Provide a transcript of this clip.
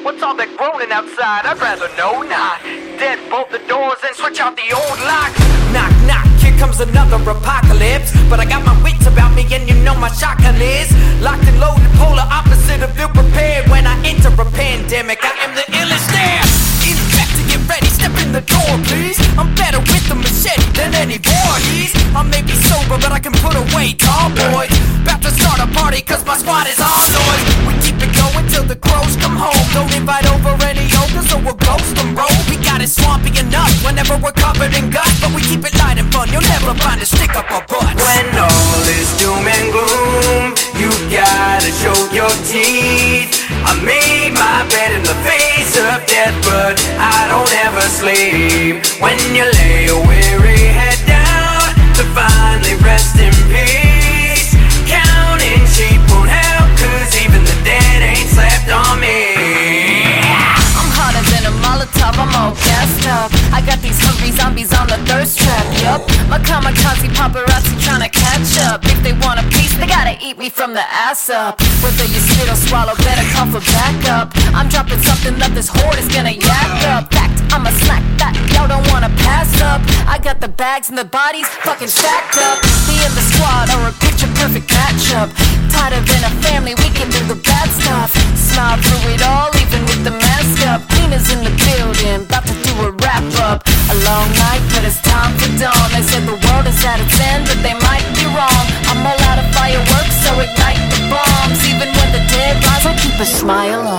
What's all that groaning outside? I'd rather know not. Deadbolt the doors and switch out the old locks. Knock, knock, here comes another apocalypse. But I got my wits about me and you know my shotgun is locked and loaded, polar opposite of ill prepared. When I enter a pandemic, I am the illest there. Infected, get ready, step in the door please. I'm better with the machete than any Voorhees. I may be sober but I can put away tall boys. About to start a party cause my squad is all noise. We keep it going till the crows come home. Don't invite over any ogres or we'll ghost them, bro. We got it swampy enough whenever we're covered in guts. But we keep it light and fun, you'll never find a stick up our butts. When all is doom and gloom, you gotta show your teeth. I made my bed in the face of death, but I don't ever sleep. When you lay a weary head down to finally rest in peace, counting sheep won't help, cause even the dead ain't slept on me. I'm hotter than a Molotov, I'm all gassed up. I got these hungry zombies on the thirst trap, yup. My kamikaze paparazzi tryna catch up. If they want a piece, they gotta eat me from the ass up. Whether you spit or swallow, better call for backup. I'm dropping something that this horde is gonna yak up. Fact, I'm a snack that y'all don't wanna pass up. I got the bags and the bodies fucking stacked up. Me and the squad are a picture perfect matchup. Tighter than a family, we can do the bad stuff. Smile through it all, even with the mask up. Cleaners in the building, about to do a wrap up. A long night, but it's time for dawn. They said the world is at its end, but they might be wrong. I'm all out of fireworks, so ignite the bombs. Even when the dead rise, I keep a smile on.